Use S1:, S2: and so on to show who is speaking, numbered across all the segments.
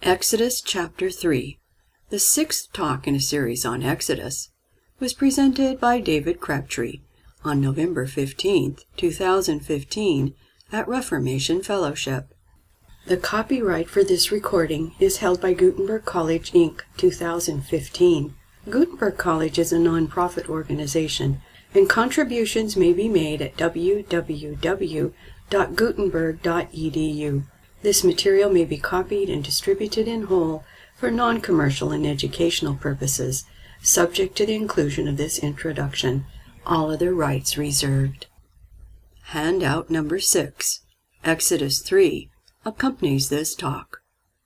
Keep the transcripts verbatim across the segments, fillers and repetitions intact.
S1: Exodus chapter three, the sixth talk in a series on Exodus, was presented by David Crabtree on November fifteenth, two thousand fifteen at Reformation Fellowship. The copyright for this recording is held by Gutenberg College, Incorporated, two thousand fifteen. Gutenberg College is a non-profit organization, and contributions may be made at w w w dot gutenberg dot e d u. This material may be copied and distributed in whole for non-commercial and educational purposes, subject to the inclusion of this introduction. All other rights reserved. Handout number six, Exodus three, accompanies this talk.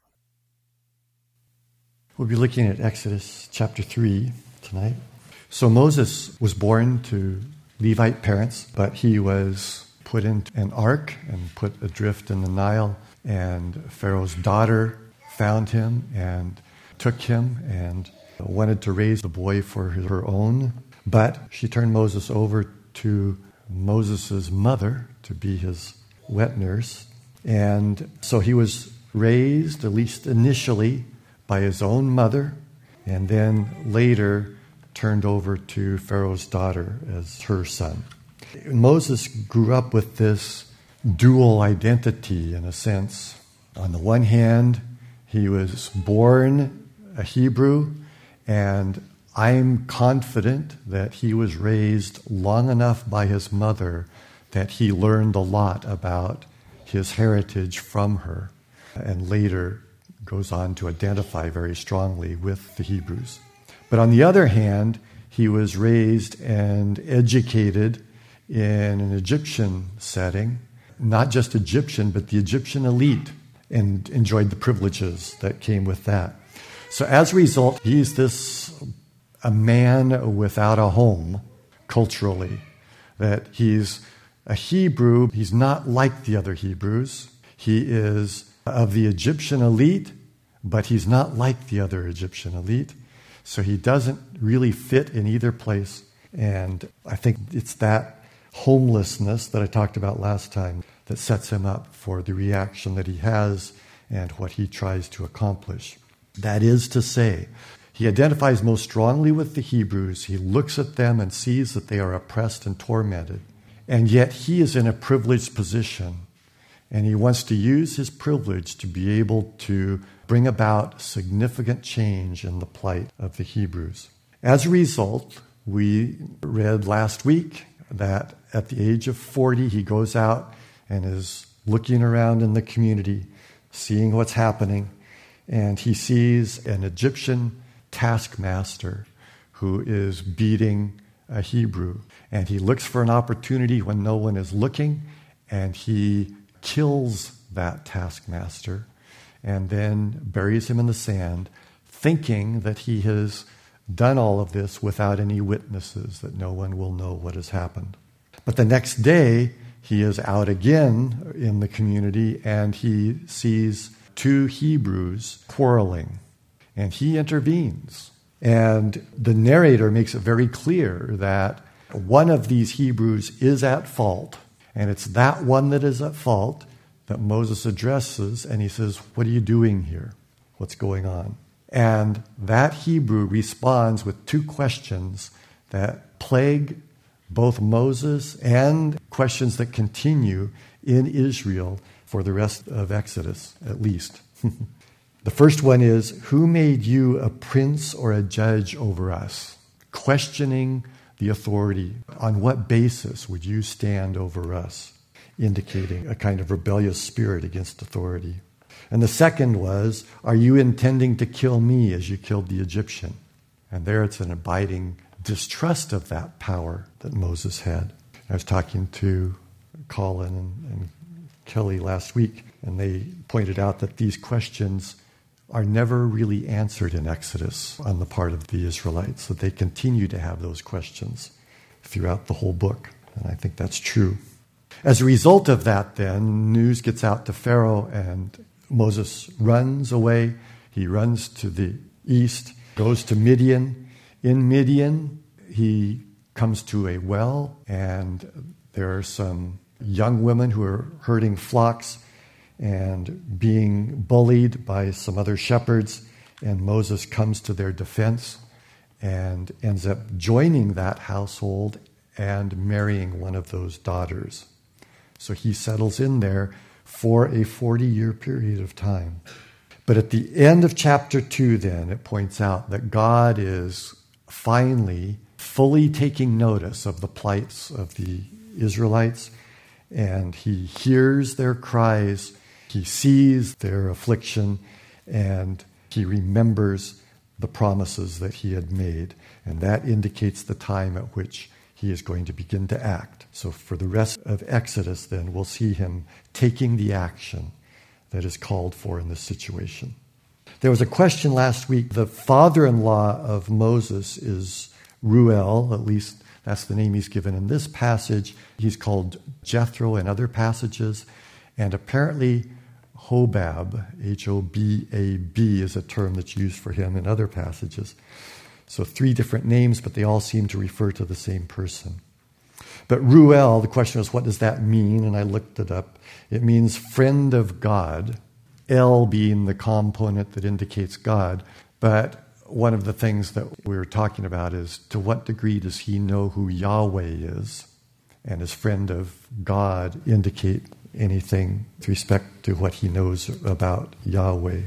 S2: We'll be looking at Exodus chapter three tonight. So Moses was born to Levite parents, but he was put in an ark and put adrift in the Nile. And Pharaoh's daughter found him and took him and wanted to raise the boy for her own. But she turned Moses over to Moses' mother to be his wet nurse. And so he was raised, at least initially, by his own mother, and then later turned over to Pharaoh's daughter as her son. Moses grew up with this dual identity, in a sense. On the one hand, he was born a Hebrew, and I'm confident that he was raised long enough by his mother that he learned a lot about his heritage from her, and later goes on to identify very strongly with the Hebrews. But on the other hand, he was raised and educated in an Egyptian setting, not just Egyptian, but the Egyptian elite, and enjoyed the privileges that came with that. So as a result, he's this a man without a home culturally, that he's a Hebrew. He's not like the other Hebrews. He is of the Egyptian elite, but he's not like the other Egyptian elite. So he doesn't really fit in either place. And I think it's that homelessness that I talked about last time that sets him up for the reaction that he has and what he tries to accomplish. That is to say, he identifies most strongly with the Hebrews. He looks at them and sees that they are oppressed and tormented. And yet he is in a privileged position, and he wants to use his privilege to be able to bring about significant change in the plight of the Hebrews. As a result, we read last week that at the age of forty, he goes out and is looking around in the community, seeing what's happening, and he sees an Egyptian taskmaster who is beating a Hebrew. And he looks for an opportunity when no one is looking, and he kills that taskmaster and then buries him in the sand, thinking that he has done all of this without any witnesses, that no one will know what has happened. But the next day, he is out again in the community, and he sees two Hebrews quarreling, and he intervenes. And the narrator makes it very clear that one of these Hebrews is at fault, and it's that one that is at fault that Moses addresses, and he says, "What are you doing here? What's going on?" And that Hebrew responds with two questions that plague both Moses and questions that continue in Israel for the rest of Exodus, at least. The first one is, who made you a prince or a judge over us? Questioning the authority. On what basis would you stand over us? Indicating a kind of rebellious spirit against authority. And the second was, are you intending to kill me as you killed the Egyptian? And there it's an abiding distrust of that power that Moses had. I was talking to Colin and, and Kelly last week, and they pointed out that these questions are never really answered in Exodus on the part of the Israelites, that they continue to have those questions throughout the whole book. And I think that's true. As a result of that, then, news gets out to Pharaoh, and Moses runs away. He runs to the east, goes to Midian. In Midian, he comes to a well, and there are some young women who are herding flocks, and being bullied by some other shepherds, and Moses comes to their defense and ends up joining that household and marrying one of those daughters. So he settles in there for a forty-year period of time. But at the end of chapter two, then, it points out that God is finally fully taking notice of the plights of the Israelites, and he hears their cries, he sees their affliction, and he remembers the promises that he had made. And that indicates the time at which he is going to begin to act. So for the rest of Exodus, then, we'll see him taking the action that is called for in this situation. There was a question last week. The father-in-law of Moses is Reuel, at least that's the name he's given in this passage. He's called Jethro in other passages. And apparently Hobab, H O B A B, is a term that's used for him in other passages. So three different names, but they all seem to refer to the same person. But Reuel, the question was, what does that mean? And I looked it up. It means friend of God, El being the component that indicates God. But one of the things that we were talking about is, to what degree does he know who Yahweh is? And his friend of God indicate anything with respect to what he knows about Yahweh.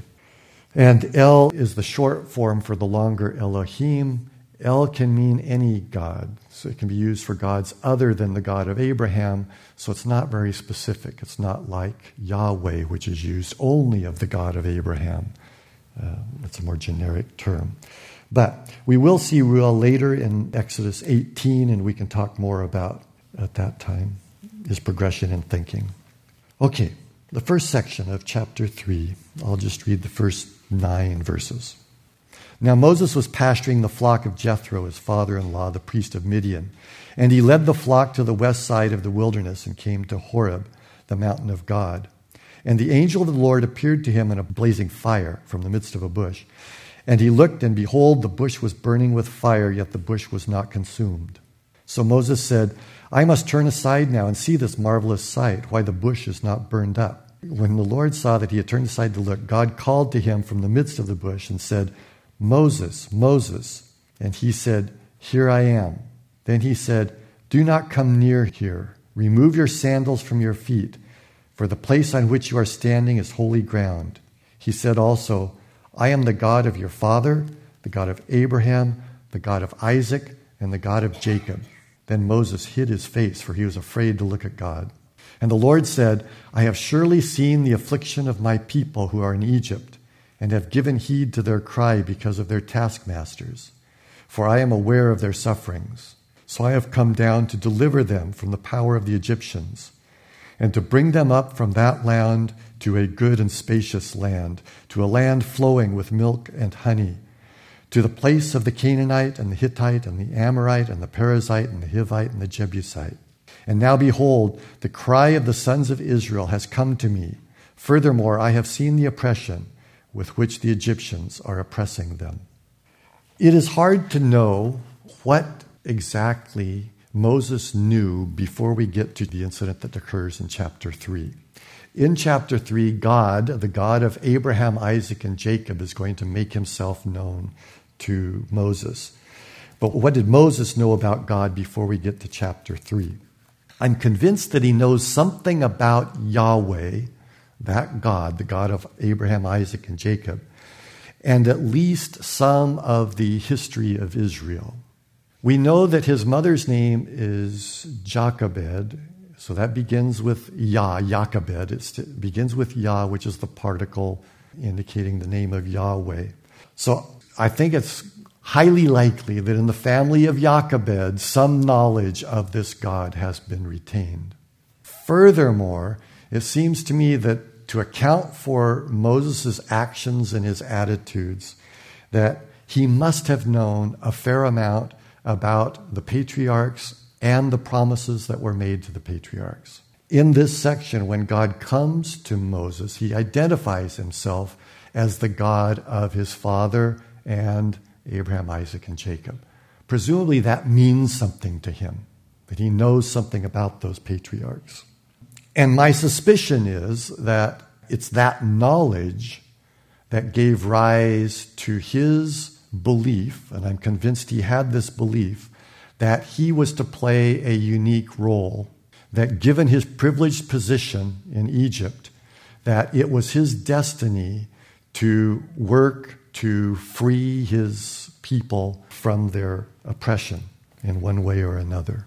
S2: And El is the short form for the longer Elohim. El can mean any God. So it can be used for gods other than the God of Abraham. So it's not very specific. It's not like Yahweh, which is used only of the God of Abraham. Uh, it's a more generic term. But we will see Reuel later in Exodus eighteen, and we can talk more about, at that time, his progression in thinking. Okay, the first section of chapter three, I'll just read the first nine verses. Now Moses was pasturing the flock of Jethro, his father-in-law, the priest of Midian. And he led the flock to the west side of the wilderness and came to Horeb, the mountain of God. And the angel of the Lord appeared to him in a blazing fire from the midst of a bush. And he looked, and behold, the bush was burning with fire, yet the bush was not consumed. So Moses said, I must turn aside now and see this marvelous sight, why the bush is not burned up. When the Lord saw that he had turned aside to look, God called to him from the midst of the bush and said, Moses, Moses. And he said, Here I am. Then he said, Do not come near here. Remove your sandals from your feet, for the place on which you are standing is holy ground. He said also, I am the God of your father, the God of Abraham, the God of Isaac, and the God of Jacob. Then Moses hid his face, for he was afraid to look at God. And the Lord said, I have surely seen the affliction of my people who are in Egypt, and have given heed to their cry because of their taskmasters. For I am aware of their sufferings. So I have come down to deliver them from the power of the Egyptians, and to bring them up from that land to a good and spacious land, to a land flowing with milk and honey, to the place of the Canaanite and the Hittite and the Amorite and the Perizzite and the Hivite and the Jebusite. And now behold, the cry of the sons of Israel has come to me. Furthermore, I have seen the oppression with which the Egyptians are oppressing them. It is hard to know what exactly Moses knew before we get to the incident that occurs in chapter three. In chapter three, God, the God of Abraham, Isaac, and Jacob, is going to make himself known to Moses. But what did Moses know about God before we get to chapter three? I'm convinced that he knows something about Yahweh, that God, the God of Abraham, Isaac, and Jacob, and at least some of the history of Israel. We know that his mother's name is Jochebed, so that begins with Yah, Jochebed. It begins with Yah, which is the particle indicating the name of Yahweh. So I think it's highly likely that in the family of Jochebed, some knowledge of this God has been retained. Furthermore, it seems to me that to account for Moses' actions and his attitudes, that he must have known a fair amount about the patriarchs and the promises that were made to the patriarchs. In this section, when God comes to Moses, he identifies himself as the God of his father and Abraham, Isaac, and Jacob. Presumably that means something to him, that he knows something about those patriarchs. And my suspicion is that it's that knowledge that gave rise to his belief, and I'm convinced he had this belief, that he was to play a unique role, that given his privileged position in Egypt, that it was his destiny to work to free his people from their oppression in one way or another.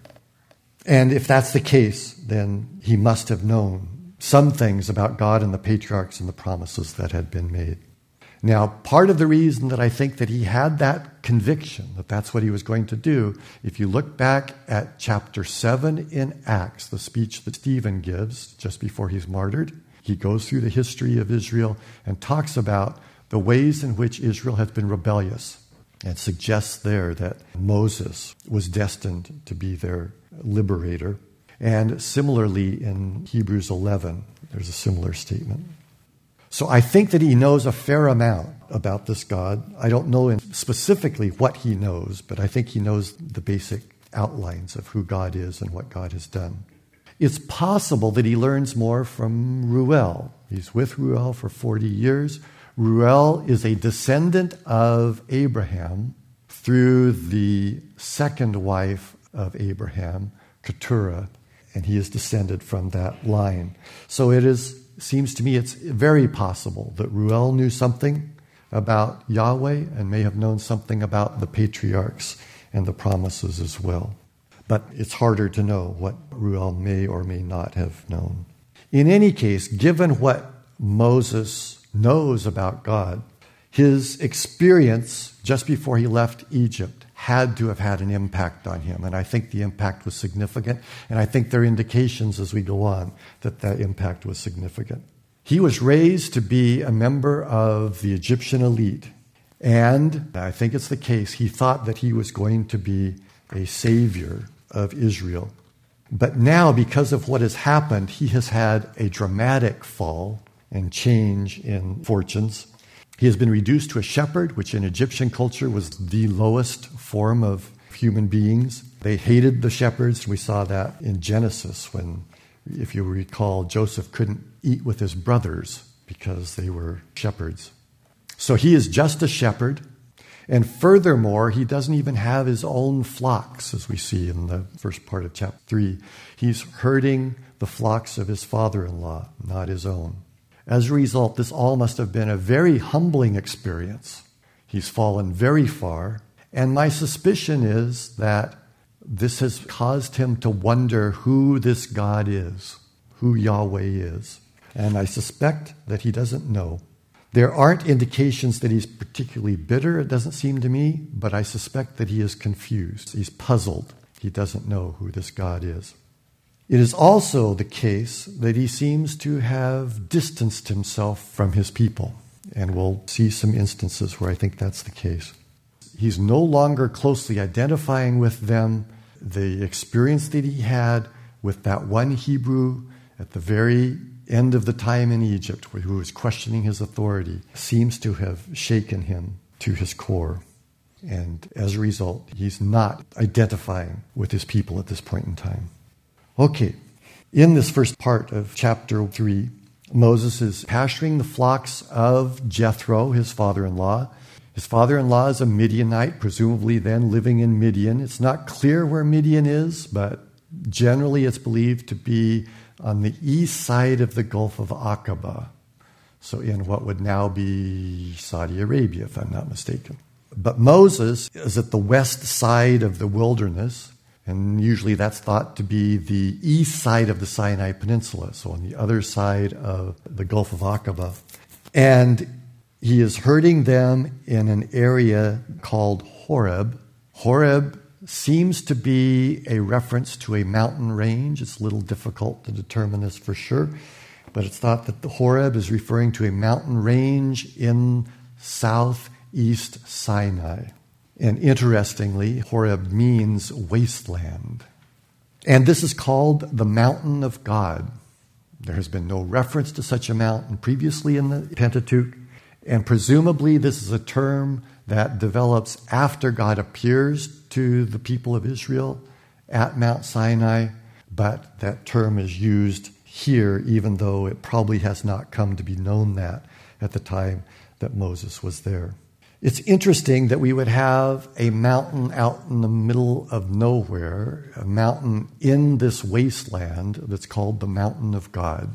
S2: And if that's the case, then he must have known some things about God and the patriarchs and the promises that had been made. Now, part of the reason that I think that he had that conviction, that that's what he was going to do, if you look back at chapter seven in Acts, the speech that Stephen gives just before he's martyred, he goes through the history of Israel and talks about the ways in which Israel has been rebellious, and suggests there that Moses was destined to be their liberator. And similarly in Hebrews eleven, there's a similar statement. So I think that he knows a fair amount about this God. I don't know in specifically what he knows, but I think he knows the basic outlines of who God is and what God has done. It's possible that he learns more from Reuel. He's with Reuel for forty years. Reuel is a descendant of Abraham through the second wife of Abraham, Keturah, and he is descended from that line. So it is seems to me it's very possible that Reuel knew something about Yahweh and may have known something about the patriarchs and the promises as well. But it's harder to know what Reuel may or may not have known. In any case, given what Moses knows about God, his experience just before he left Egypt had to have had an impact on him. And I think the impact was significant. And I think there are indications as we go on that that impact was significant. He was raised to be a member of the Egyptian elite. And I think it's the case, he thought that he was going to be a savior of Israel. But now, because of what has happened, he has had a dramatic fall and change in fortunes. He has been reduced to a shepherd, which in Egyptian culture was the lowest form of human beings. They hated the shepherds. We saw that in Genesis when, if you recall, Joseph couldn't eat with his brothers because they were shepherds. So he is just a shepherd. And furthermore, he doesn't even have his own flocks, as we see in the first part of chapter three. He's herding the flocks of his father-in-law, not his own. As a result, this all must have been a very humbling experience. He's fallen very far, and my suspicion is that this has caused him to wonder who this God is, who Yahweh is. And I suspect that he doesn't know. There aren't indications that he's particularly bitter, it doesn't seem to me, but I suspect that he is confused. He's puzzled. He doesn't know who this God is. It is also the case that he seems to have distanced himself from his people, and we'll see some instances where I think that's the case. He's no longer closely identifying with them. The experience that he had with that one Hebrew at the very end of the time in Egypt, who was questioning his authority, seems to have shaken him to his core. And as a result, he's not identifying with his people at this point in time. Okay, in this first part of chapter three, Moses is pasturing the flocks of Jethro, his father-in-law. His father-in-law is a Midianite, presumably then living in Midian. It's not clear where Midian is, but generally it's believed to be on the east side of the Gulf of Aqaba, so in what would now be Saudi Arabia, if I'm not mistaken. But Moses is at the west side of the wilderness, and usually that's thought to be the east side of the Sinai Peninsula, so on the other side of the Gulf of Aqaba. And he is herding them in an area called Horeb. Horeb seems to be a reference to a mountain range. It's a little difficult to determine this for sure, but it's thought that the Horeb is referring to a mountain range in southeast Sinai. And interestingly, Horeb means wasteland. And this is called the Mountain of God. There has been no reference to such a mountain previously in the Pentateuch, and presumably this is a term that develops after God appears to the people of Israel at Mount Sinai, but that term is used here, even though it probably has not come to be known that at the time that Moses was there. It's interesting that we would have a mountain out in the middle of nowhere, a mountain in this wasteland that's called the Mountain of God.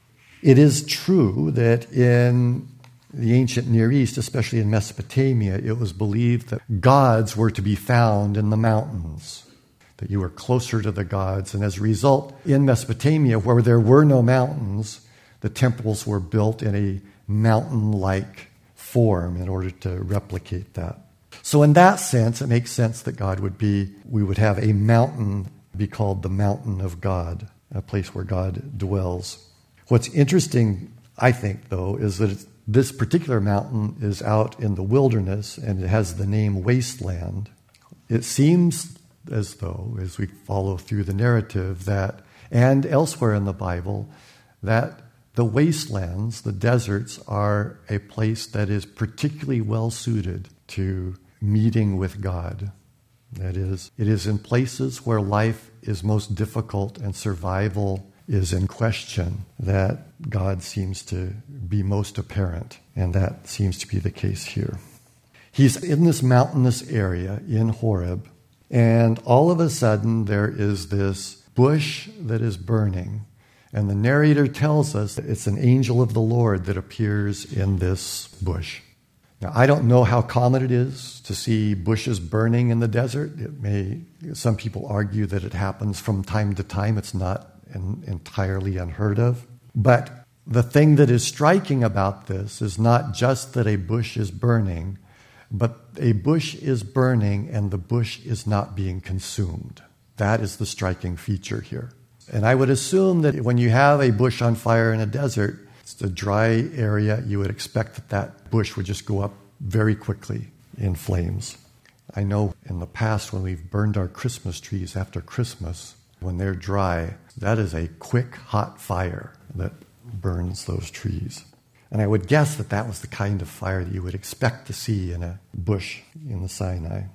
S2: It is true that in the ancient Near East, especially in Mesopotamia, it was believed that gods were to be found in the mountains, that you were closer to the gods. And as a result, in Mesopotamia, where there were no mountains, the temples were built in a mountain-like form in order to replicate that. So in that sense, it makes sense that God would be, we would have a mountain be called the Mountain of God, a place where God dwells. What's interesting, I think, though, is that it's, this particular mountain is out in the wilderness and it has the name Wasteland. It seems as though, as we follow through the narrative, that, and elsewhere in the Bible, that the wastelands, the deserts, are a place that is particularly well suited to meeting with God. That is, it is in places where life is most difficult and survival is in question that God seems to be most apparent, and that seems to be the case here. He's in this mountainous area in Horeb, and all of a sudden there is this bush that is burning, and the narrator tells us that it's an angel of the Lord that appears in this bush. Now, I don't know how common it is to see bushes burning in the desert. It may, some people argue that it happens from time to time. It's not an entirely unheard of. But the thing that is striking about this is not just that a bush is burning, but a bush is burning and the bush is not being consumed. That is the striking feature here. And I would assume that when you have a bush on fire in a desert, it's a dry area, you would expect that that bush would just go up very quickly in flames. I know in the past when we've burned our Christmas trees after Christmas, when they're dry, that is a quick, hot fire that burns those trees. And I would guess that that was the kind of fire that you would expect to see in a bush in the Sinai.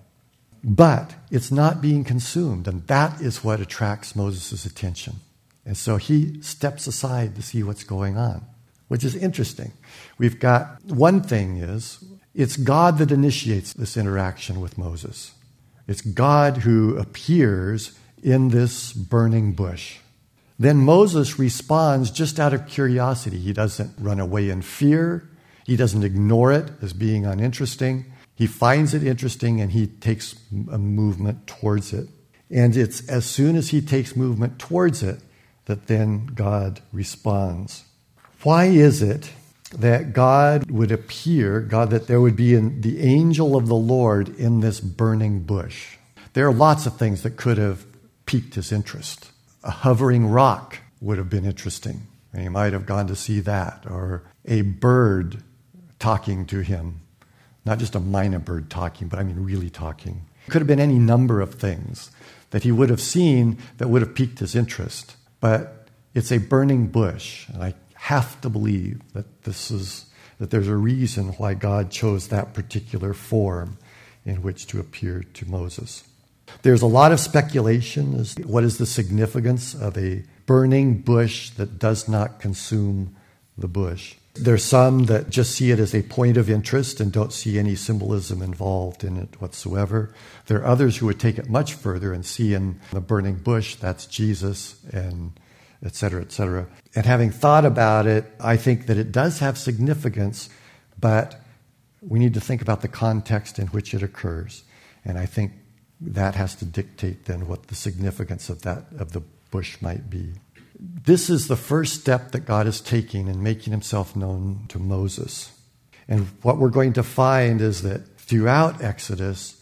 S2: But it's not being consumed, and that is what attracts Moses' attention. And so he steps aside to see what's going on, which is interesting. We've got, one thing is, it's God that initiates this interaction with Moses. It's God who appears in this burning bush. Then Moses responds just out of curiosity. He doesn't run away in fear. He doesn't ignore it as being uninteresting. He finds it interesting and he takes a movement towards it. And it's as soon as he takes movement towards it that then God responds. Why is it that God would appear, God, that there would be an, the angel of the Lord in this burning bush? There are lots of things that could have piqued his interest. A hovering rock would have been interesting, and he might have gone to see that, or a bird talking to him. Not just a minor bird talking, but I mean really talking. It could have been any number of things that he would have seen that would have piqued his interest. But it's a burning bush, and I have to believe that this is that there's a reason why God chose that particular form in which to appear to Moses. There's a lot of speculation as to what is the significance of a burning bush that does not consume the bush. There's some that just see it as a point of interest and don't see any symbolism involved in it whatsoever. There are others who would take it much further and see in the burning bush, that's Jesus, and et cetera, et cetera. And having thought about it, I think that it does have significance, but we need to think about the context in which it occurs. And I think that has to dictate then what the significance of that of the bush might be. This is the first step that God is taking in making himself known to Moses. And what we're going to find is that throughout Exodus,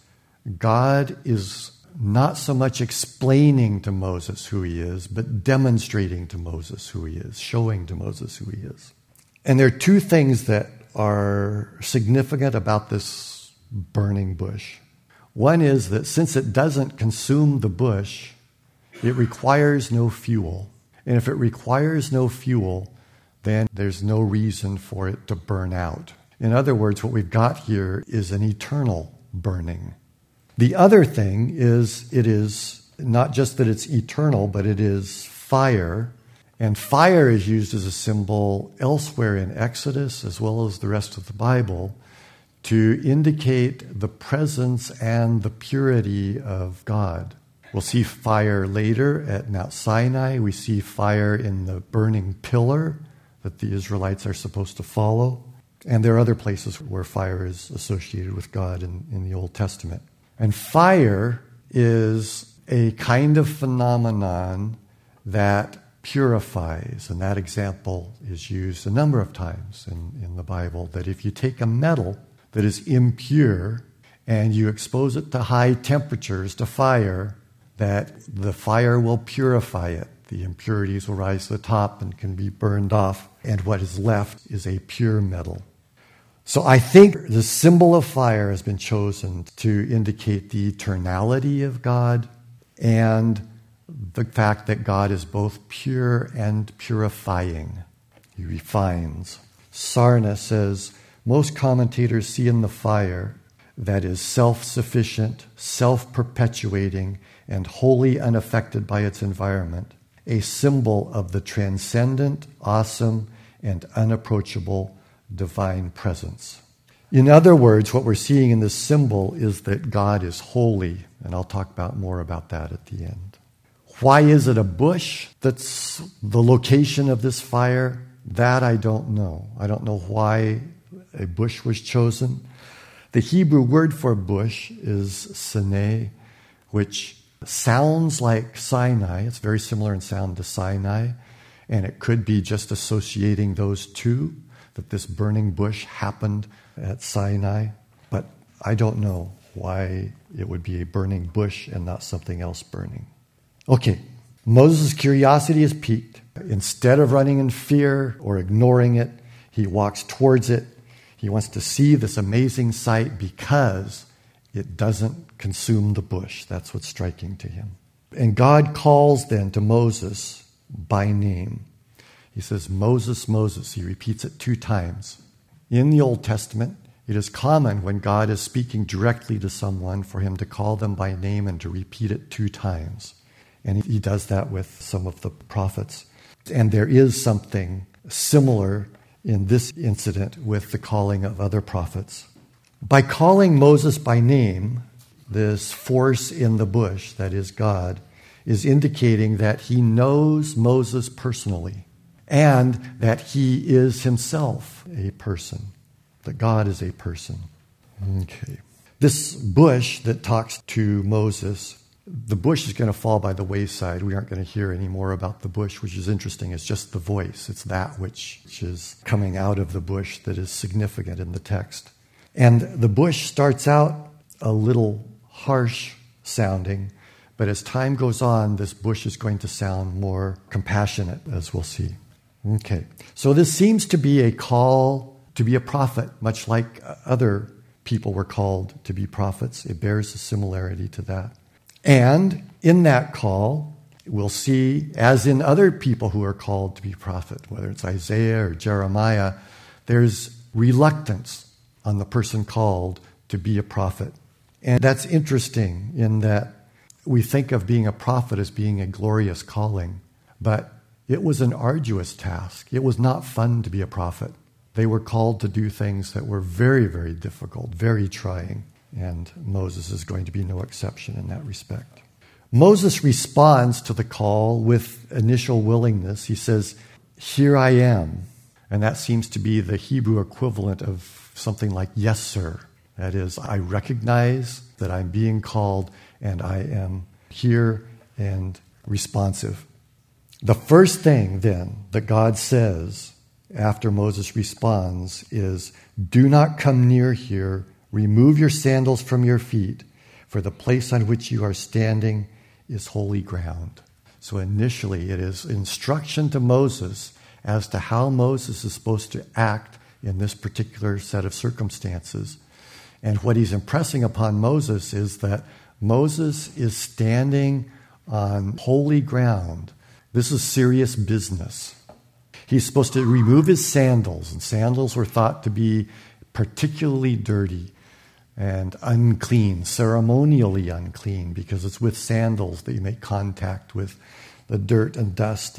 S2: God is not so much explaining to Moses who he is, but demonstrating to Moses who he is, showing to Moses who he is. And there are two things that are significant about this burning bush. One is that since it doesn't consume the bush, it requires no fuel. And if it requires no fuel, then there's no reason for it to burn out. In other words, what we've got here is an eternal burning. The other thing is it is not just that it's eternal, but it is fire, And fire is used as a symbol elsewhere in Exodus, as well as the rest of the Bible, to indicate the presence and the purity of God. We'll see fire later at Mount Sinai. We see fire in the burning pillar that the Israelites are supposed to follow. And there are other places where fire is associated with God in, in the Old Testament. And fire is a kind of phenomenon that purifies. And that example is used a number of times in, in the Bible, that if you take a metal that is impure and you expose it to high temperatures, to fire, that the fire will purify it. The impurities will rise to the top and can be burned off, and what is left is a pure metal. So I think the symbol of fire has been chosen to indicate the eternality of God and the fact that God is both pure and purifying. He refines. Sarna says, most commentators see in the fire that is self-sufficient, self-perpetuating, and wholly unaffected by its environment, a symbol of the transcendent, awesome, and unapproachable divine presence. In other words, what we're seeing in this symbol is that God is holy, and I'll talk about more about that at the end. Why is it a bush that's the location of this fire? That I don't know. I don't know why a bush was chosen. The Hebrew word for bush is Sinai, which sounds like Sinai. It's very similar in sound to Sinai, and it could be just associating those two, that this burning bush happened at Sinai. But I don't know why it would be a burning bush and not something else burning. Okay, Moses' curiosity is piqued. Instead of running in fear or ignoring it, he walks towards it. He wants to see this amazing sight because it doesn't consume the bush. That's what's striking to him. And God calls then to Moses by name. He says, Moses, Moses. He repeats it two times. In the Old Testament, it is common when God is speaking directly to someone for him to call them by name and to repeat it two times. And he does that with some of the prophets. And there is something similar in this incident with the calling of other prophets. By calling Moses by name, this force in the bush, that is God, is indicating that he knows Moses personally and that he is himself a person, that God is a person. Okay. This bush that talks to Moses, the bush is going to fall by the wayside. We aren't going to hear any more about the bush, which is interesting. It's just the voice. It's that which is coming out of the bush that is significant in the text. And the bush starts out a little harsh sounding, but as time goes on, this bush is going to sound more compassionate, as we'll see. Okay, so this seems to be a call to be a prophet, much like other people were called to be prophets. It bears a similarity to that. And in that call, we'll see, as in other people who are called to be prophet, whether it's Isaiah or Jeremiah, there's reluctance on the person called to be a prophet. And that's interesting in that we think of being a prophet as being a glorious calling, but it was an arduous task. It was not fun to be a prophet. They were called to do things that were very, very difficult, very trying. And Moses is going to be no exception in that respect. Moses responds to the call with initial willingness. He says, "Here I am." And that seems to be the Hebrew equivalent of something like, "Yes, sir." That is, I recognize that I'm being called and I am here and responsive. The first thing then that God says after Moses responds is, "Do not come near here. Remove your sandals from your feet, for the place on which you are standing is holy ground." So initially it is instruction to Moses as to how Moses is supposed to act in this particular set of circumstances. And what he's impressing upon Moses is that Moses is standing on holy ground. This is serious business. He's supposed to remove his sandals, and sandals were thought to be particularly dirty and unclean, ceremonially unclean, because it's with sandals that you make contact with the dirt and dust and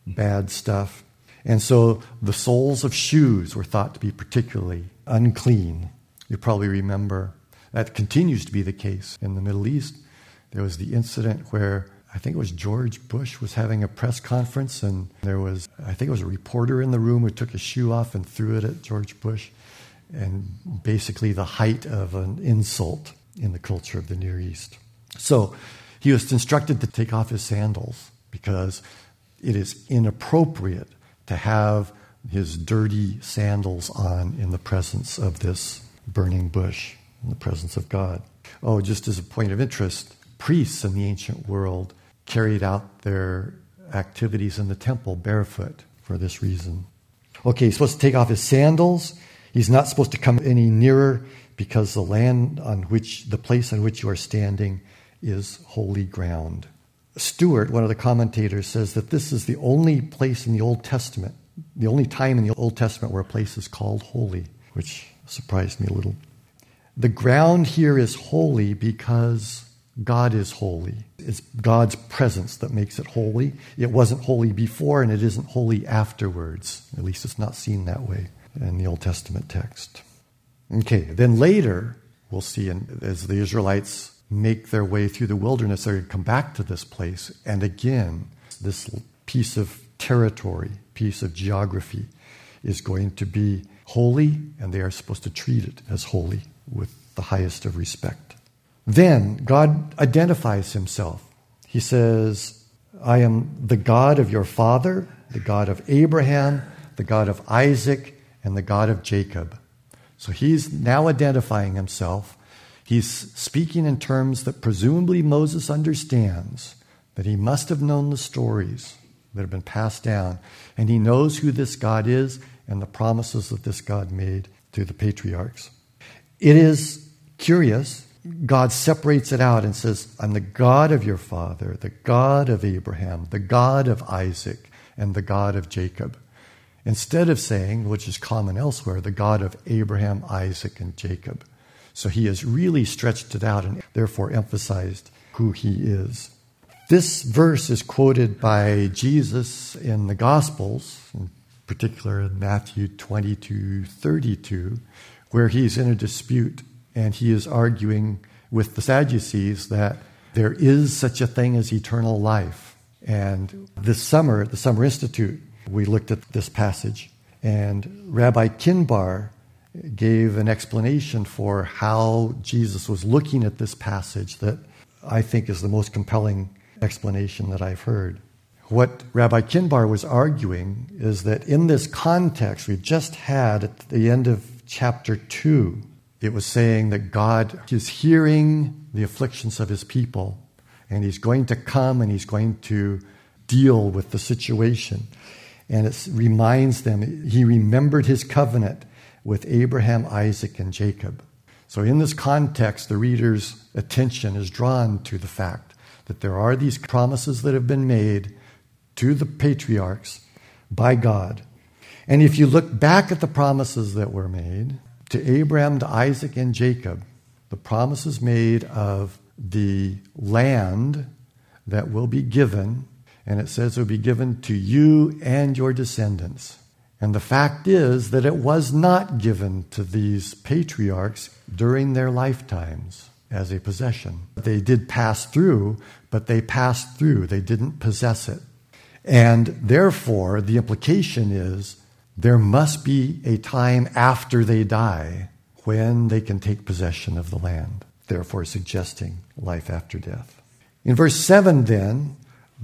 S2: bad stuff. And so the soles of shoes were thought to be particularly unclean. You probably remember that continues to be the case in the Middle East. There was the incident where I think it was George Bush was having a press conference, and there was, I think it was a reporter in the room who took his shoe off and threw it at George Bush, and basically the height of an insult in the culture of the Near East. So he was instructed to take off his sandals because it is inappropriate to have his dirty sandals on in the presence of this burning bush, in the presence of God. Oh, just as a point of interest, priests in the ancient world carried out their activities in the temple barefoot for this reason. Okay, he's supposed to take off his sandals. He's not supposed to come any nearer because the land on which, the place on which you are standing is holy ground. Stewart, one of the commentators, says that this is the only place in the Old Testament, the only time in the Old Testament where a place is called holy, which surprised me a little. The ground here is holy because God is holy. It's God's presence that makes it holy. It wasn't holy before, and it isn't holy afterwards. At least it's not seen that way in the Old Testament text. Okay, then later, we'll see, in, as the Israelites make their way through the wilderness, they're going to come back to this place. And again, this piece of territory, piece of geography, is going to be holy, and they are supposed to treat it as holy with the highest of respect. Then God identifies himself. He says, I am the God of your father, the God of Abraham, the God of Isaac, and the God of Jacob. So he's now identifying himself. He's speaking in terms that presumably Moses understands, that he must have known the stories that have been passed down, and he knows who this God is and the promises that this God made to the patriarchs. It is curious. God separates it out and says, I'm the God of your father, the God of Abraham, the God of Isaac, and the God of Jacob. Instead of saying, which is common elsewhere, the God of Abraham, Isaac, and Jacob. So he has really stretched it out and therefore emphasized who he is. This verse is quoted by Jesus in the Gospels, in particular in Matthew twenty-two thirty-two, where he's in a dispute and he is arguing with the Sadducees that there is such a thing as eternal life. And this summer at the Summer Institute, we looked at this passage, and Rabbi Kinbar gave an explanation for how Jesus was looking at this passage that I think is the most compelling explanation that I've heard. What Rabbi Kinbar was arguing is that in this context we've just had at the end of chapter two, it was saying that God is hearing the afflictions of his people, and he's going to come and he's going to deal with the situation. And it reminds them, he remembered his covenant with Abraham, Isaac, and Jacob. So in this context, the reader's attention is drawn to the fact that there are these promises that have been made to the patriarchs by God. And if you look back at the promises that were made to Abraham, to Isaac, and Jacob, the promises made of the land that will be given, and it says it will be given to you and your descendants. And the fact is that it was not given to these patriarchs during their lifetimes as a possession. They did pass through, but they passed through. They didn't possess it. And therefore, the implication is there must be a time after they die when they can take possession of the land, therefore suggesting life after death. In verse seven, then,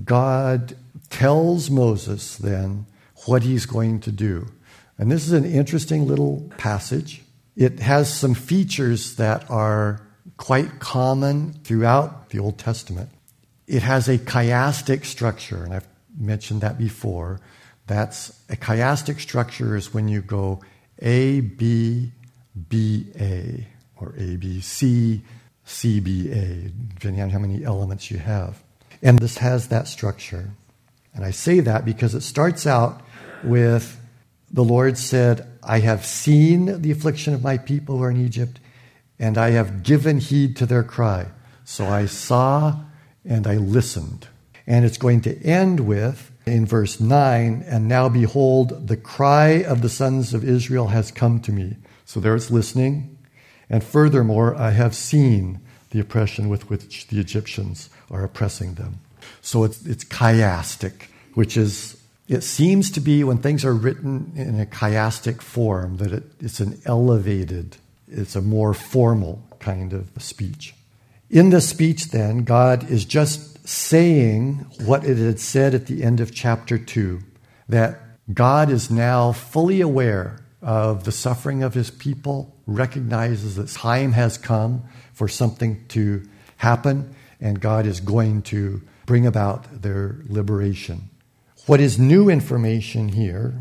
S2: God tells Moses then what he's going to do. And this is an interesting little passage. It has some features that are quite common throughout the Old Testament. It has a chiastic structure, and I've mentioned that before. That's a chiastic structure is when you go A, B, B, A, or A, B, C, C, B, A, depending on how many elements you have. And this has that structure. And I say that because it starts out with the Lord said, I have seen the affliction of my people who are in Egypt, and I have given heed to their cry. So I saw and I listened. And it's going to end with, in verse nine, and now behold, the cry of the sons of Israel has come to me. So there it's listening. And furthermore, I have seen the oppression with which the Egyptians are oppressing them. So it's it's chiastic, which is, it seems to be, when things are written in a chiastic form, that it, it's an elevated, it's a more formal kind of speech. In this speech, then, God is just saying what it had said at the end of chapter two, that God is now fully aware of the suffering of his people, recognizes that time has come for something to happen, and God is going to bring about their liberation. What is new information here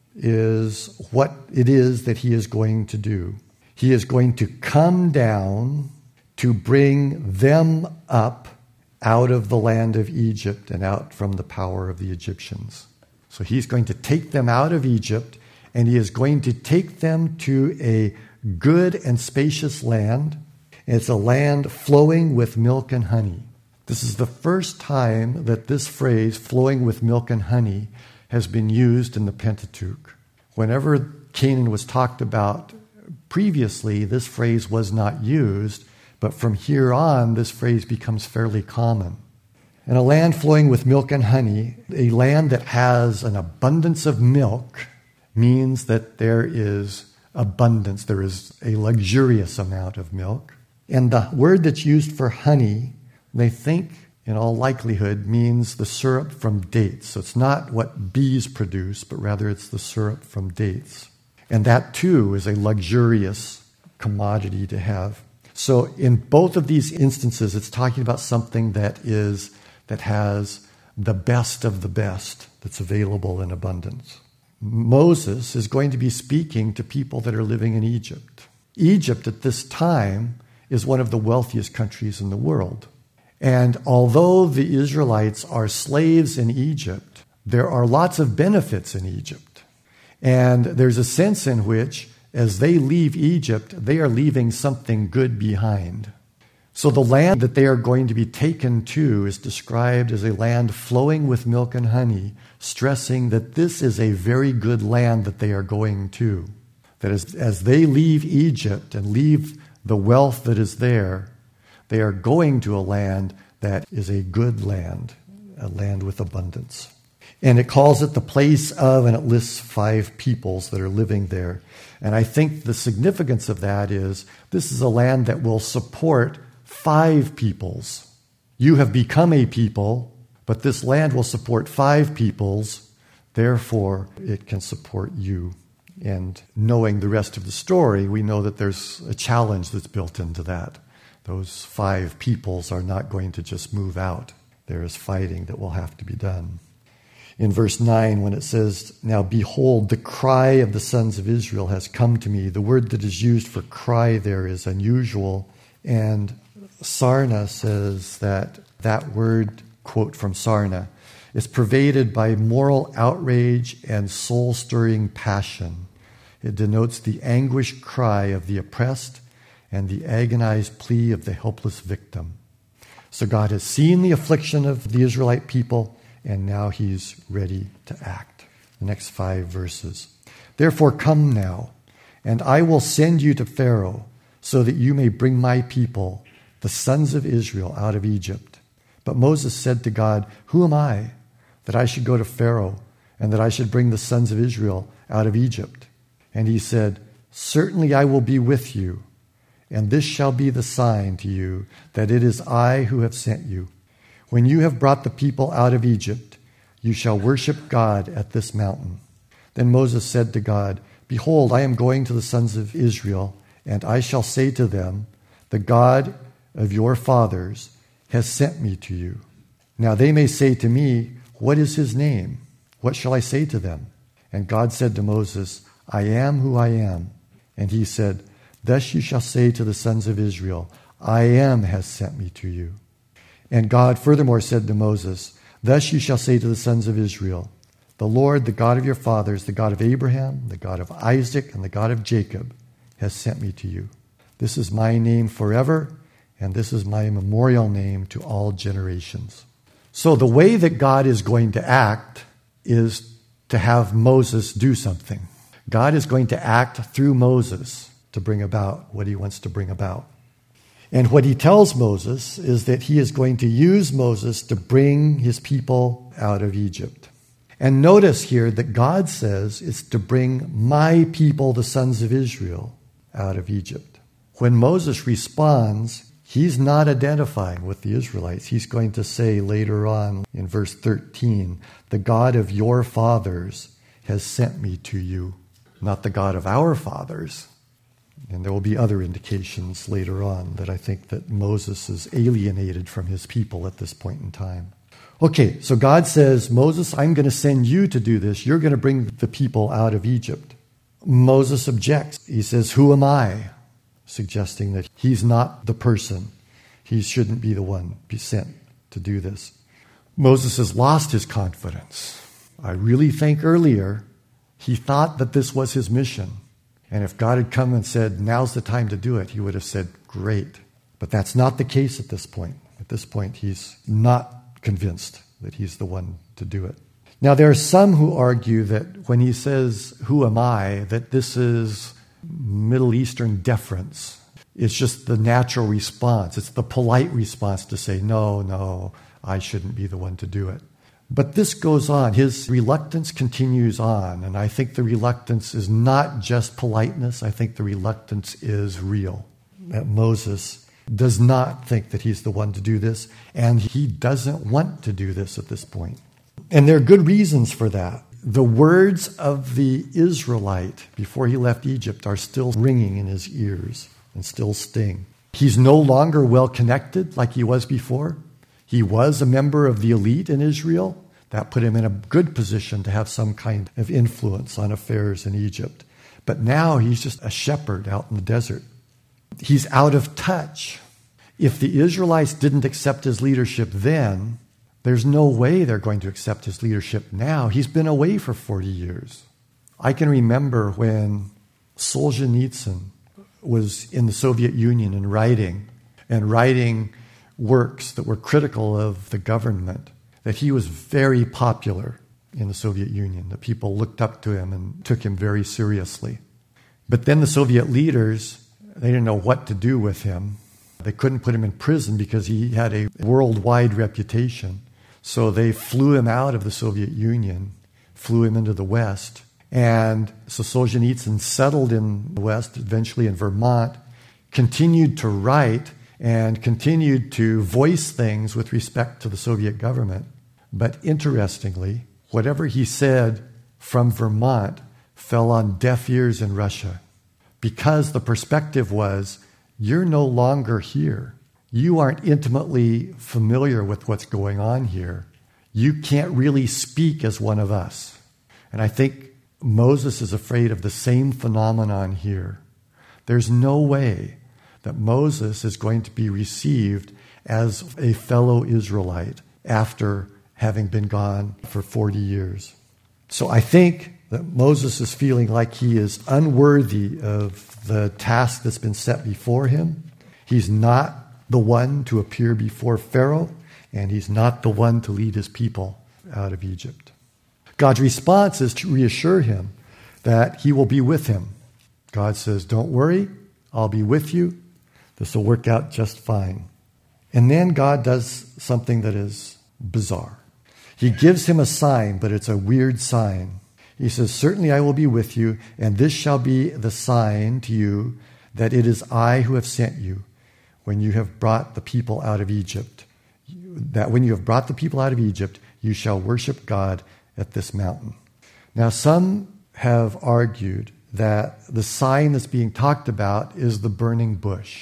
S2: is what it is that he is going to do. He is going to come down to bring them up out of the land of Egypt and out from the power of the Egyptians. So he's going to take them out of Egypt, and he is going to take them to a good and spacious land. It's a land flowing with milk and honey. This is the first time that this phrase, flowing with milk and honey, has been used in the Pentateuch. Whenever Canaan was talked about previously, this phrase was not used, but from here on, this phrase becomes fairly common. And a land flowing with milk and honey, a land that has an abundance of milk, means that there is abundance, there is a luxurious amount of milk. And the word that's used for honey, they think, in all likelihood, means the syrup from dates. So it's not what bees produce, but rather it's the syrup from dates. And that, too, is a luxurious commodity to have. So in both of these instances, it's talking about something that is that has the best of the best that's available in abundance. Moses is going to be speaking to people that are living in Egypt. Egypt at this time is one of the wealthiest countries in the world. And although the Israelites are slaves in Egypt, there are lots of benefits in Egypt. And there's a sense in which, as they leave Egypt, they are leaving something good behind. So the land that they are going to be taken to is described as a land flowing with milk and honey, stressing that this is a very good land that they are going to. That as, as they leave Egypt and leave the wealth that is there, they are going to a land that is a good land, a land with abundance. And it calls it the place of, and it lists five peoples that are living there. And I think the significance of that is this is a land that will support five peoples. You have become a people, but this land will support five peoples. Therefore, it can support you. And knowing the rest of the story, we know that there's a challenge that's built into that. Those five peoples are not going to just move out. There is fighting that will have to be done. In verse nine, when it says, now behold, the cry of the sons of Israel has come to me. The word that is used for cry there is unusual. And Sarna says that that word, quote from Sarna, is pervaded by moral outrage and soul-stirring passion. It denotes the anguished cry of the oppressed and the agonized plea of the helpless victim. So God has seen the affliction of the Israelite people, and now he's ready to act. The next five verses. Therefore come now, and I will send you to Pharaoh, so that you may bring my people, the sons of Israel, out of Egypt. But Moses said to God, who am I, that I should go to Pharaoh, and that I should bring the sons of Israel out of Egypt? And he said, certainly I will be with you, and this shall be the sign to you that it is I who have sent you. When you have brought the people out of Egypt, you shall worship God at this mountain. Then Moses said to God, behold, I am going to the sons of Israel, and I shall say to them, the God of your fathers has sent me to you. Now they may say to me, what is his name? What shall I say to them? And God said to Moses, I am who I am. And he said, thus you shall say to the sons of Israel, I am has sent me to you. And God furthermore said to Moses, thus you shall say to the sons of Israel, the Lord, the God of your fathers, the God of Abraham, the God of Isaac, and the God of Jacob, has sent me to you. This is my name forever, and this is my memorial name to all generations. So the way that God is going to act is to have Moses do something. God is going to act through Moses to bring about what he wants to bring about. And what he tells Moses is that he is going to use Moses to bring his people out of Egypt. And notice here that God says it's to bring my people, the sons of Israel, out of Egypt. When Moses responds, he's not identifying with the Israelites. He's going to say later on in verse thirteen, the God of your fathers has sent me to you, not the God of our fathers. And there will be other indications later on that I think that Moses is alienated from his people at this point in time. Okay, so God says, Moses, I'm going to send you to do this. You're going to bring the people out of Egypt. Moses objects. He says, who am I? Suggesting that he's not the person. He shouldn't be the one be sent to do this. Moses has lost his confidence. I really think earlier he thought that this was his mission. And if God had come and said, now's the time to do it, he would have said, great. But that's not the case at this point. At this point, he's not convinced that he's the one to do it. Now, there are some who argue that when he says, who am I, that this is Middle Eastern deference. It's just the natural response. It's the polite response to say, no, no, I shouldn't be the one to do it. But this goes on. His reluctance continues on. And I think the reluctance is not just politeness. I think the reluctance is real. That Moses does not think that he's the one to do this. And he doesn't want to do this at this point. And there are good reasons for that. The words of the Israelite before he left Egypt are still ringing in his ears and still sting. He's no longer well connected like he was before. He was a member of the elite in Israel. That put him in a good position to have some kind of influence on affairs in Egypt. But now he's just a shepherd out in the desert. He's out of touch. If the Israelites didn't accept his leadership then, there's no way they're going to accept his leadership now. He's been away for forty years. I can remember when Solzhenitsyn was in the Soviet Union and writing, and writing works that were critical of the government, that he was very popular in the Soviet Union, that people looked up to him and took him very seriously. But then the Soviet leaders, they didn't know what to do with him. They couldn't put him in prison because he had a worldwide reputation. So they flew him out of the Soviet Union, flew him into the West. And so Solzhenitsyn settled in the West, eventually in Vermont, continued to write and continued to voice things with respect to the Soviet government. But interestingly, whatever he said from Vermont fell on deaf ears in Russia, because the perspective was, you're no longer here. You aren't intimately familiar with what's going on here. You can't really speak as one of us. And I think Moses is afraid of the same phenomenon here. There's no way that Moses is going to be received as a fellow Israelite after having been gone for forty years. So I think that Moses is feeling like he is unworthy of the task that's been set before him. He's not the one to appear before Pharaoh, and he's not the one to lead his people out of Egypt. God's response is to reassure him that he will be with him. God says, don't worry, I'll be with you. This will work out just fine. And then God does something that is bizarre. He gives him a sign, but it's a weird sign. He says, certainly I will be with you, and this shall be the sign to you that it is I who have sent you when you have brought the people out of Egypt. That when you have brought the people out of Egypt, you shall worship God at this mountain. Now, some have argued that the sign that's being talked about is the burning bush.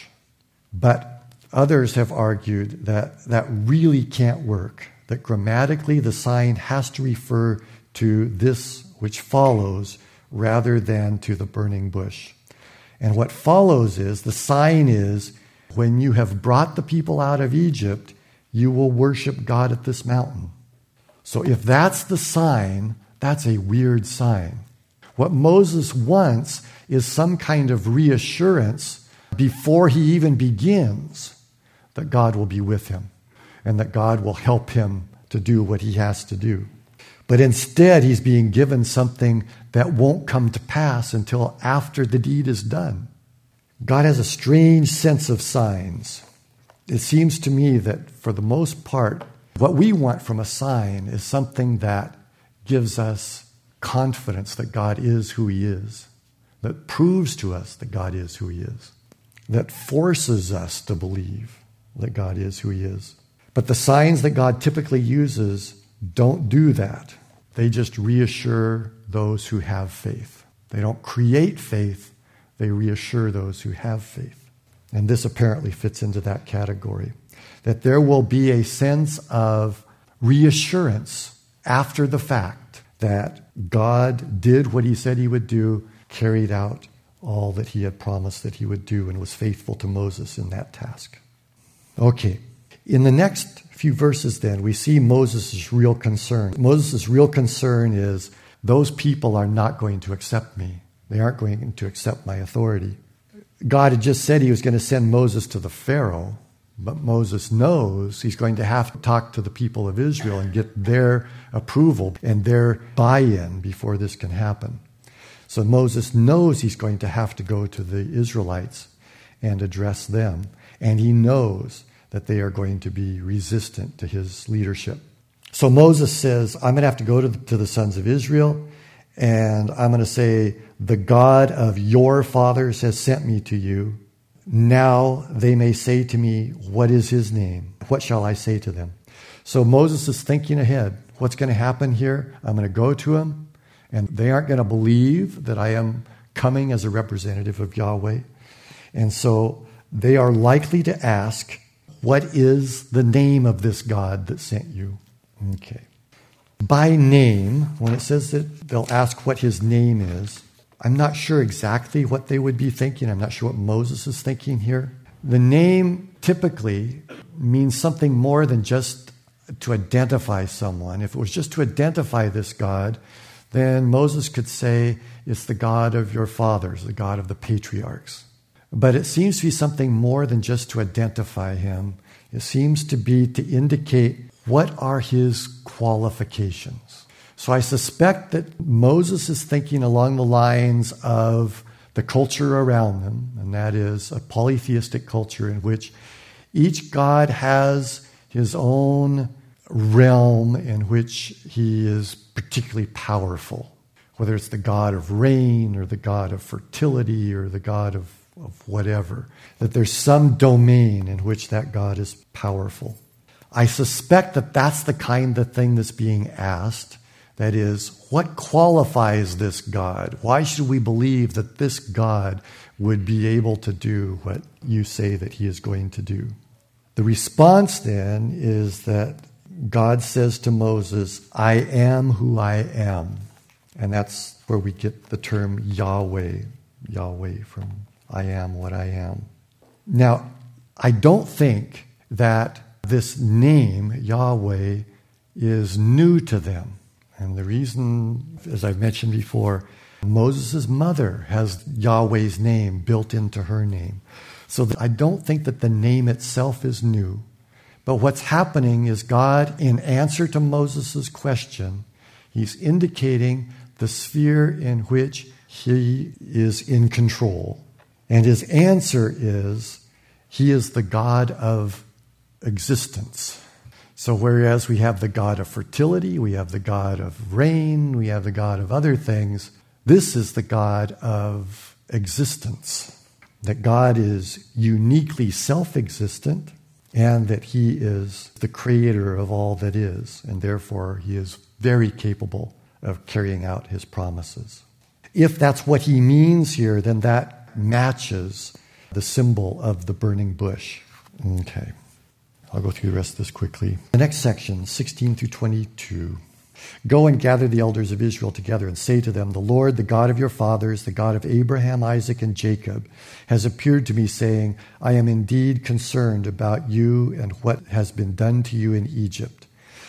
S2: But others have argued that that really can't work, that grammatically the sign has to refer to this which follows rather than to the burning bush. And what follows is, the sign is, when you have brought the people out of Egypt, you will worship God at this mountain. So if that's the sign, that's a weird sign. What Moses wants is some kind of reassurance before he even begins that God will be with him and that God will help him to do what he has to do. But instead, he's being given something that won't come to pass until after the deed is done. God has a strange sense of signs. It seems to me that for the most part, what we want from a sign is something that gives us confidence that God is who he is, that proves to us that God is who he is, that forces us to believe that God is who he is. But the signs that God typically uses don't do that. They just reassure those who have faith. They don't create faith. They reassure those who have faith. And this apparently fits into that category. That there will be a sense of reassurance after the fact that God did what he said he would do, carried out all that he had promised that he would do, and was faithful to Moses in that task. Okay. In the next few verses then, we see Moses' real concern. Moses' real concern is, those people are not going to accept me. They aren't going to accept my authority. God had just said he was going to send Moses to the Pharaoh, but Moses knows he's going to have to talk to the people of Israel and get their approval and their buy-in before this can happen. So Moses knows he's going to have to go to the Israelites and address them, and he knows that they are going to be resistant to his leadership. So Moses says, I'm going to have to go to the, to the sons of Israel, and I'm going to say, the God of your fathers has sent me to you. Now they may say to me, what is his name? What shall I say to them? So Moses is thinking ahead. What's going to happen here? I'm going to go to him, and they aren't going to believe that I am coming as a representative of Yahweh. And so they are likely to ask, what is the name of this God that sent you? Okay. By name, when it says that they'll ask what his name is, I'm not sure exactly what they would be thinking. I'm not sure what Moses is thinking here. The name typically means something more than just to identify someone. If it was just to identify this God, then Moses could say, it's the God of your fathers, the God of the patriarchs. But it seems to be something more than just to identify him. It seems to be to indicate what are his qualifications. So I suspect that Moses is thinking along the lines of the culture around them, and that is a polytheistic culture in which each god has his own realm in which he is particularly powerful, whether it's the god of rain or the god of fertility or the god of, of whatever, that there's some domain in which that god is powerful. I suspect that that's the kind of thing that's being asked. That is, what qualifies this God? Why should we believe that this God would be able to do what you say that he is going to do? The response then is that God says to Moses, I am who I am. And that's where we get the term Yahweh, Yahweh from I am what I am. Now, I don't think that this name, Yahweh, is new to them. And the reason, as I've mentioned before, Moses' mother has Yahweh's name built into her name. So I don't think that the name itself is new. But what's happening is God, in answer to Moses' question, he's indicating the sphere in which he is in control. And his answer is, he is the God of existence. So whereas we have the God of fertility, we have the God of rain, we have the God of other things, this is the God of existence. That God is uniquely self-existent and that he is the creator of all that is, and therefore he is very capable of carrying out his promises. If that's what he means here, then that matches the symbol of the burning bush. Okay. I'll go through the rest of this quickly. The next section, sixteen through twenty-two. Go and gather the elders of Israel together and say to them, the Lord, the God of your fathers, the God of Abraham, Isaac, and Jacob, has appeared to me saying, I am indeed concerned about you and what has been done to you in Egypt.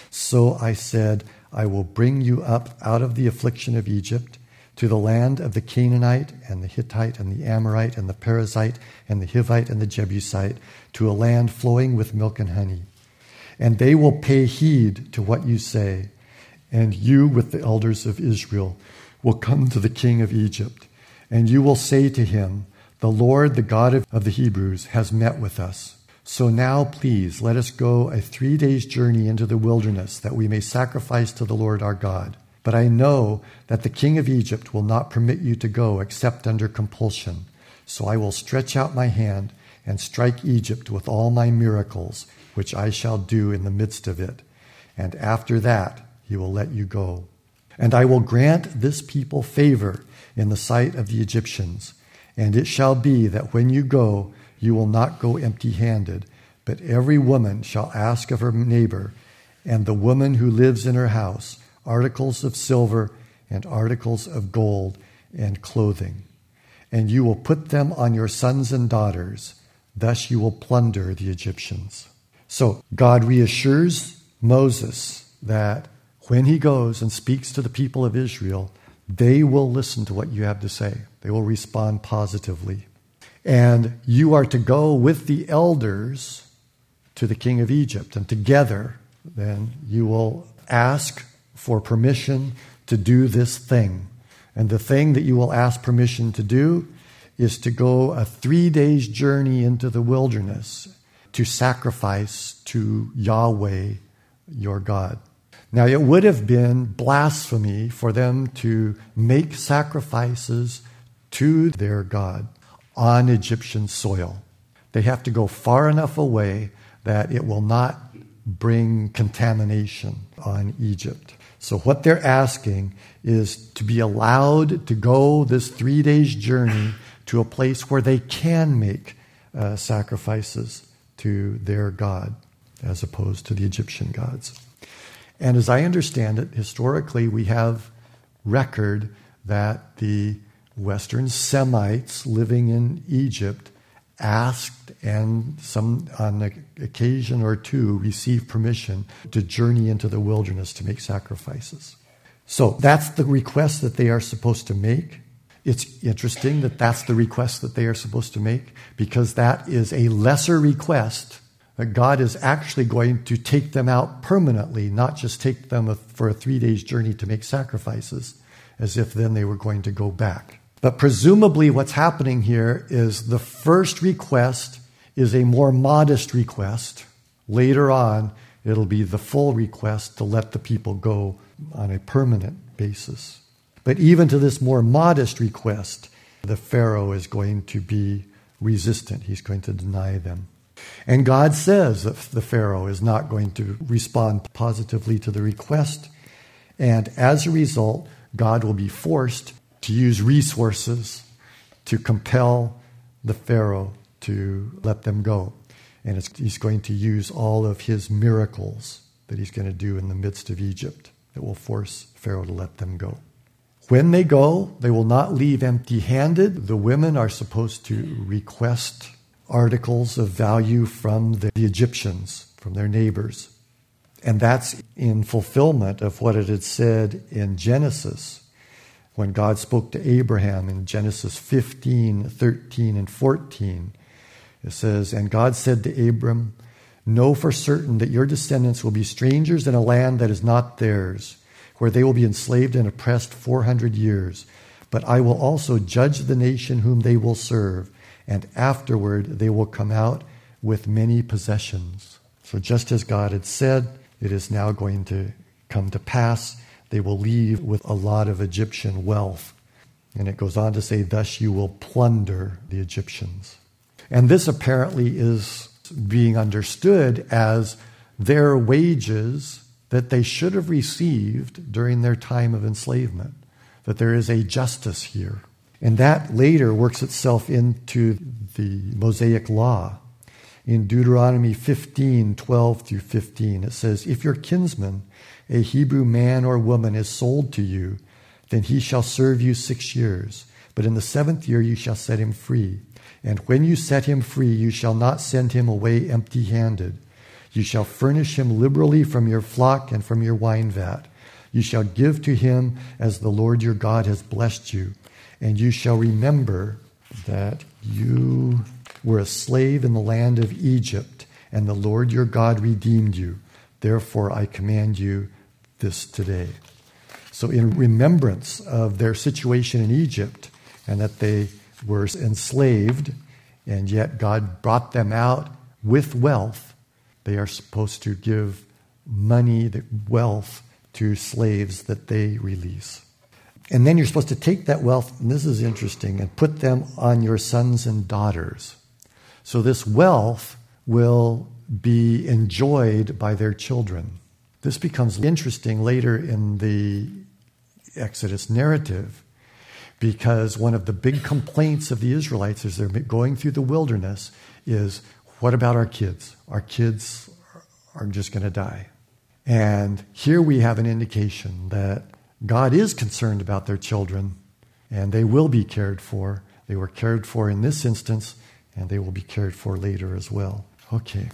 S2: So I said, I will bring you up out of the affliction of Egypt to the land of the Canaanite and the Hittite and the Amorite and the Perizzite and the Hivite and the Jebusite, to a land flowing with milk and honey. And they will pay heed to what you say, And you with the elders of Israel will come to the king of Egypt, and you will say to him, the Lord, the God of, of the Hebrews, has met with us. So now, please, let us go a three days' journey into the wilderness, that we may sacrifice to the Lord our God. But I know that the king of Egypt will not permit you to go except under compulsion. So I will stretch out my hand and strike Egypt with all my miracles, which I shall do in the midst of it. And after that, he will let you go. And I will grant this people favor in the sight of the Egyptians. And it shall be that when you go, you will not go empty-handed, but every woman shall ask of her neighbor, and the woman who lives in her house, articles of silver and articles of gold and clothing. And you will put them on your sons and daughters. Thus you will plunder the Egyptians. So God reassures Moses that when he goes and speaks to the people of Israel, they will listen to what you have to say. They will respond positively. And you are to go with the elders to the king of Egypt. And together, then, you will ask for permission to do this thing. And the thing that you will ask permission to do is to go a three days journey into the wilderness to sacrifice to Yahweh, your God. Now, it would have been blasphemy for them to make sacrifices to their God on Egyptian soil. They have to go far enough away that it will not bring contamination on Egypt. So what they're asking is to be allowed to go this three days journey to a place where they can make uh, sacrifices to their God as opposed to the Egyptian gods. And as I understand it, historically we have record that the Western Semites living in Egypt asked and some on an occasion or two received permission to journey into the wilderness to make sacrifices. So that's the request that they are supposed to make. It's interesting that that's the request that they are supposed to make, because that is a lesser request, that God is actually going to take them out permanently, not just take them for a three days journey to make sacrifices, as if then they were going to go back. But presumably what's happening here is the first request is a more modest request. Later on, it'll be the full request to let the people go on a permanent basis. But even to this more modest request, the Pharaoh is going to be resistant. He's going to deny them. And God says that the Pharaoh is not going to respond positively to the request. And as a result, God will be forced to use resources to compel the Pharaoh to let them go. And it's, he's going to use all of his miracles that he's going to do in the midst of Egypt that will force Pharaoh to let them go. When they go, they will not leave empty-handed. The women are supposed to request articles of value from the Egyptians, from their neighbors. And that's in fulfillment of what it had said in Genesis, when God spoke to Abraham in Genesis fifteen, thirteen, and fourteen. It says, "And God said to Abram, know for certain that your descendants will be strangers in a land that is not theirs, where they will be enslaved and oppressed four hundred years. But I will also judge the nation whom they will serve, and afterward they will come out with many possessions." So just as God had said, it is now going to come to pass. They will leave with a lot of Egyptian wealth. And it goes on to say, "Thus you will plunder the Egyptians." And this apparently is being understood as their wages that they should have received during their time of enslavement, that there is a justice here. And that later works itself into the Mosaic law. In Deuteronomy fifteen, twelve through fifteen, it says, "If your kinsman, a Hebrew man or woman, is sold to you, then he shall serve you six years. But in the seventh year you shall set him free. And when you set him free, you shall not send him away empty-handed. You shall furnish him liberally from your flock and from your wine vat. You shall give to him as the Lord your God has blessed you. And you shall remember that you were a slave in the land of Egypt, and the Lord your God redeemed you. Therefore I command you, this today. So in remembrance of their situation in Egypt and that they were enslaved, and yet God brought them out with wealth, they are supposed to give money, the wealth, to slaves that they release. And then you're supposed to take that wealth, and this is interesting, and put them on your sons and daughters. So this wealth will be enjoyed by their children. This becomes interesting later in the Exodus narrative, because one of the big complaints of the Israelites as they're going through the wilderness is, what about our kids? Our kids are just going to die. And here we have an indication that God is concerned about their children, and they will be cared for. They were cared for in this instance, and they will be cared for later as well. Okay.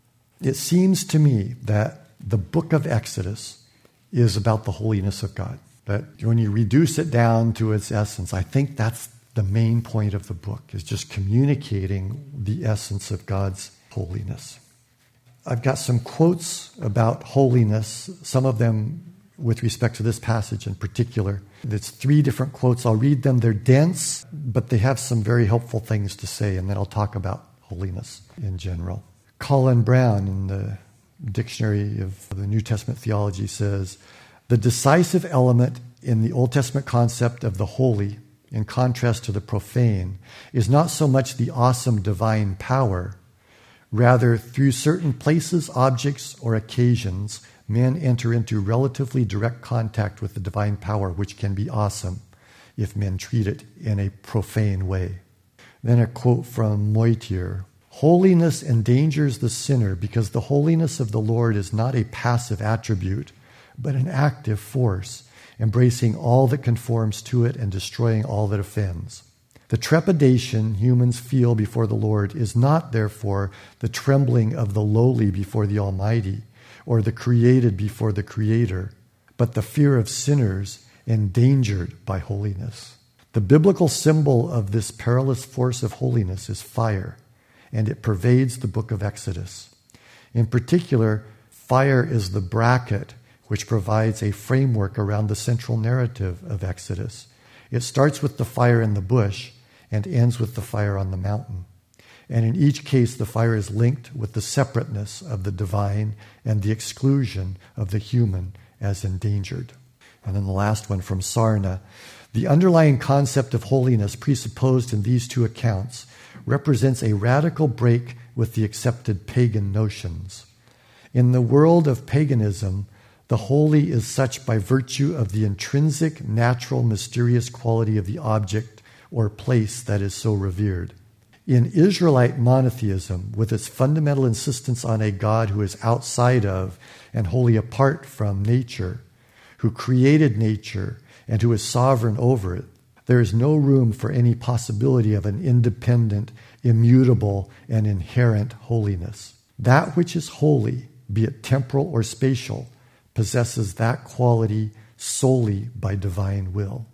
S2: It seems to me that the book of Exodus is about the holiness of God. That when you reduce it down to its essence, I think that's the main point of the book, is just communicating the essence of God's holiness. I've got some quotes about holiness, some of them with respect to this passage in particular. It's three different quotes. I'll read them. They're dense, but they have some very helpful things to say, and then I'll talk about holiness in general. Colin Brown in the Dictionary of the New Testament Theology says, the decisive element in the Old Testament concept of the holy, in contrast to the profane, is not so much the awesome divine power. Rather, through certain places, objects, or occasions, men enter into relatively direct contact with the divine power, which can be awesome if men treat it in a profane way. Then a quote from Moitier. Holiness endangers the sinner because the holiness of the Lord is not a passive attribute, but an active force, embracing all that conforms to it and destroying all that offends. The trepidation humans feel before the Lord is not, therefore, the trembling of the lowly before the Almighty, or the created before the Creator, but the fear of sinners endangered by holiness. The biblical symbol of this perilous force of holiness is fire, and it pervades the book of Exodus. In particular, fire is the bracket which provides a framework around the central narrative of Exodus. It starts with the fire in the bush and ends with the fire on the mountain. And in each case, the fire is linked with the separateness of the divine and the exclusion of the human as endangered. And then the last one from Sarna. The underlying concept of holiness presupposed in these two accounts represents a radical break with the accepted pagan notions. In the world of paganism, the holy is such by virtue of the intrinsic, natural, mysterious quality of the object or place that is so revered. In Israelite monotheism, with its fundamental insistence on a God who is outside of and wholly apart from nature, who created nature and who is sovereign over it, there is no room for any possibility of an independent, immutable, and inherent holiness. That which is holy, be it temporal or spatial, possesses that quality solely by divine will.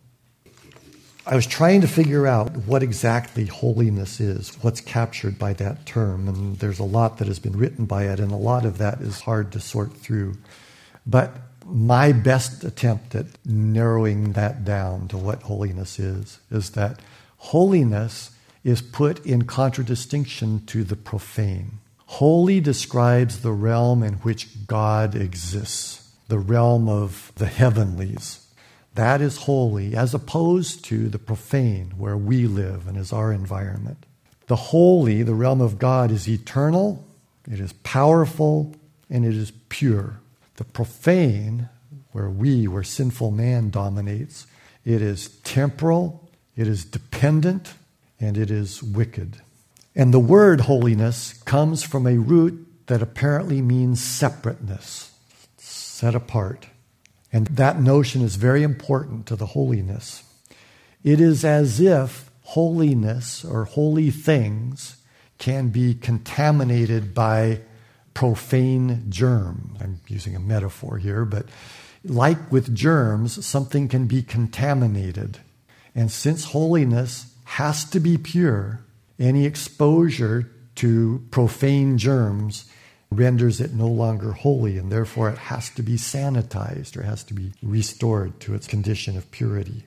S2: I was trying to figure out what exactly holiness is, what's captured by that term, and there's a lot that has been written by it, and a lot of that is hard to sort through. But my best attempt at narrowing that down to what holiness is, is that holiness is put in contradistinction to the profane. Holy describes the realm in which God exists, the realm of the heavenlies. That is holy, as opposed to the profane, where we live and is our environment. The holy, the realm of God, is eternal, it is powerful, and it is pure. The profane, where we, where sinful man dominates, it is temporal, it is dependent, and it is wicked. And the word holiness comes from a root that apparently means separateness, set apart. And that notion is very important to the holiness. It is as if holiness or holy things can be contaminated by profane germs. I'm using a metaphor here, but like with germs, something can be contaminated. And since holiness has to be pure, any exposure to profane germs renders it no longer holy, and therefore it has to be sanitized or has to be restored to its condition of purity.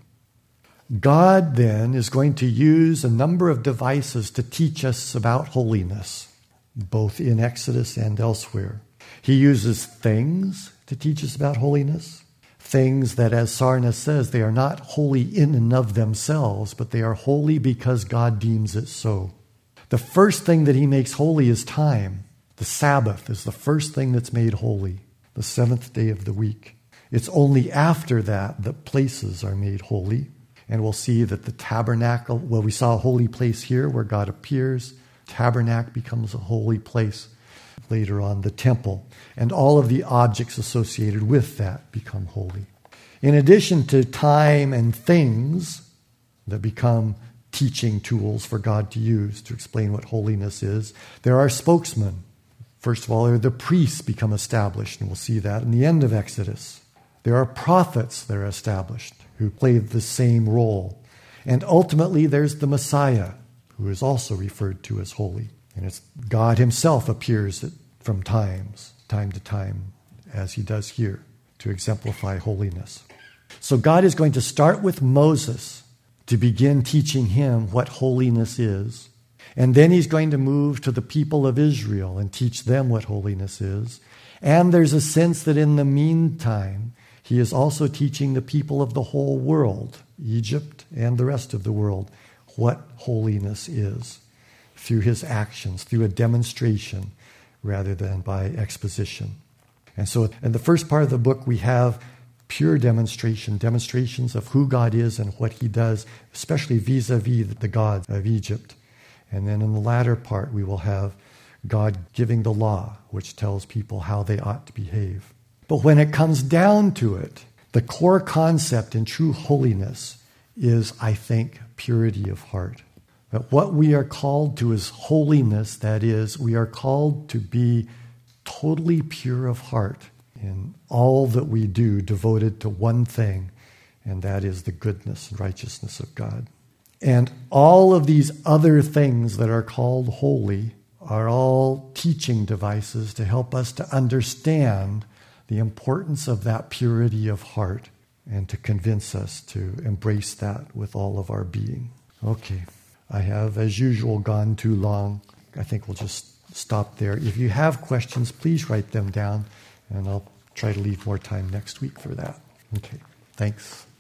S2: God then is going to use a number of devices to teach us about holiness, both in Exodus and elsewhere. He uses things to teach us about holiness, things that, as Sarna says, they are not holy in and of themselves, but they are holy because God deems it so. The first thing that he makes holy is time. The Sabbath is the first thing that's made holy, the seventh day of the week. It's only after that that places are made holy. And we'll see that the tabernacle, well, we saw a holy place here where God appears. Tabernacle becomes a holy place. Later on, the temple. And all of the objects associated with that become holy. In addition to time and things that become teaching tools for God to use to explain what holiness is, there are spokesmen. First of all, the priests become established, and we'll see that in the end of Exodus. There are prophets that are established who play the same role. And ultimately, there's the Messiah, who is also referred to as holy. And it's God himself appears at, from times, time to time, as he does here, to exemplify holiness. So God is going to start with Moses to begin teaching him what holiness is. And then he's going to move to the people of Israel and teach them what holiness is. And there's a sense that in the meantime, he is also teaching the people of the whole world, Egypt and the rest of the world, what holiness is through his actions, through a demonstration rather than by exposition. And so in the first part of the book, we have pure demonstration, demonstrations of who God is and what he does, especially vis-a-vis the gods of Egypt. And then in the latter part, we will have God giving the law, which tells people how they ought to behave. But when it comes down to it, the core concept in true holiness is, I think, purity of heart. That what we are called to is holiness, that is, we are called to be totally pure of heart in all that we do, devoted to one thing, and that is the goodness and righteousness of God. And all of these other things that are called holy are all teaching devices to help us to understand the importance of that purity of heart and to convince us to embrace that with all of our being. Okay, I have, as usual, gone too long. I think we'll just stop there. If you have questions, please write them down, and I'll try to leave more time next week for that. Okay, thanks.